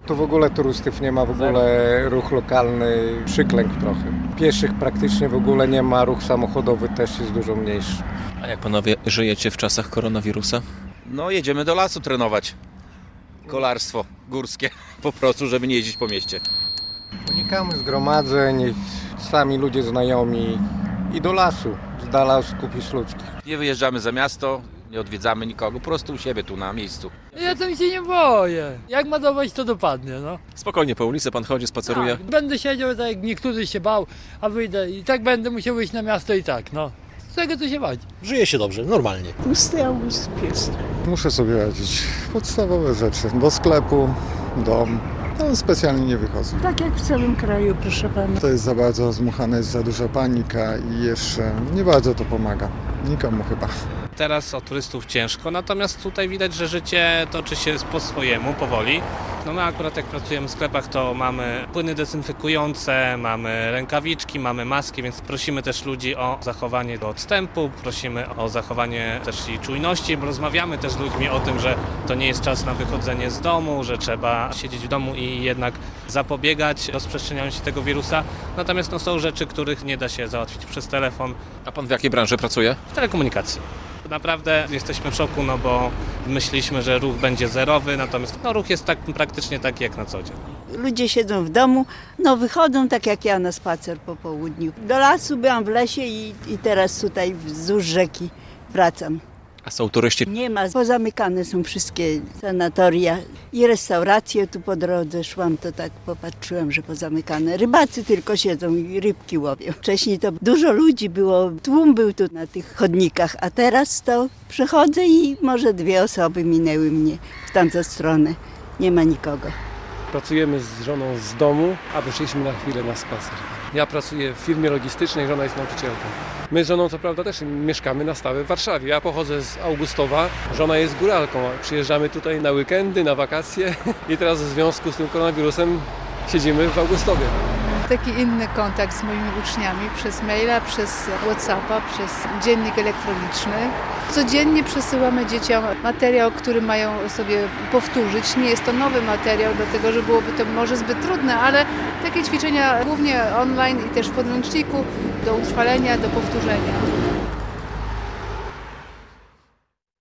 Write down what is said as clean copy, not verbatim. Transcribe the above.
Tu w ogóle turystów nie ma, w ogóle ruch lokalny przyklękł trochę. Pieszych praktycznie w ogóle nie ma, ruch samochodowy też jest dużo mniejszy. A jak panowie żyjecie w czasach koronawirusa? No jedziemy do lasu trenować. Kolarstwo górskie po prostu, żeby nie jeździć po mieście. Unikamy zgromadzeń, sami ludzie znajomi i do lasu, z dala od skupisk ludzkich. Nie wyjeżdżamy za miasto, nie odwiedzamy nikogo, po prostu u siebie tu na miejscu. Ja to mi się nie boję. Jak ma dopaść, to dopadnie, no. Spokojnie po ulicy pan chodzi, spaceruje. Tak, będę siedział tak jak niektórzy się bał, a wyjdę i tak będę musiał wyjść na miasto i tak, no. Z tego co się bać. Żyje się dobrze, normalnie. Pusty August jest. Muszę sobie radzić. Podstawowe rzeczy. Do sklepu, dom. No, specjalnie nie wychodzę. Tak jak w całym kraju, proszę pana. To jest za bardzo rozmuchane, jest za duża panika i jeszcze nie bardzo to pomaga. Nikomu chyba. Teraz o turystów ciężko, natomiast tutaj widać, że życie toczy się po swojemu, powoli. No my akurat jak pracujemy w sklepach, to mamy płyny dezynfekujące, mamy rękawiczki, mamy maski, więc prosimy też ludzi o zachowanie odstępu, prosimy o zachowanie też i czujności. Rozmawiamy też z ludźmi o tym, że to nie jest czas na wychodzenie z domu, że trzeba siedzieć w domu i jednak zapobiegać rozprzestrzenianiu się tego wirusa. Natomiast no, są rzeczy, których nie da się załatwić przez telefon. A pan w jakiej branży pracuje? W telekomunikacji. Naprawdę jesteśmy w szoku, no bo myśleliśmy, że ruch będzie zerowy, natomiast no, ruch jest praktycznie taki jak na co dzień. Ludzie siedzą w domu, no wychodzą tak jak ja na spacer po południu. Do lasu byłam w lesie i teraz tutaj wzdłuż rzeki wracam. A są turyści? Nie ma, pozamykane są wszystkie sanatoria i restauracje tu po drodze. Szłam, to tak popatrzyłam, że pozamykane. Rybacy tylko siedzą i rybki łowią. Wcześniej to dużo ludzi było, tłum był tu na tych chodnikach, a teraz to przechodzę i może 2 osoby minęły mnie w tamtą stronę. Nie ma nikogo. Pracujemy z żoną z domu, a wyszliśmy na chwilę na spacer. Ja pracuję w firmie logistycznej, żona jest nauczycielką. My z żoną co prawda też mieszkamy na stałe w Warszawie. Ja pochodzę z Augustowa, żona jest góralką. Przyjeżdżamy tutaj na weekendy, na wakacje i teraz w związku z tym koronawirusem siedzimy w Augustowie. Taki inny kontakt z moimi uczniami przez maila, przez WhatsAppa, przez dziennik elektroniczny. Codziennie przesyłamy dzieciom materiał, który mają sobie powtórzyć. Nie jest to nowy materiał, dlatego że byłoby to może zbyt trudne, ale takie ćwiczenia głównie online i też w podręczniku do utrwalenia, do powtórzenia.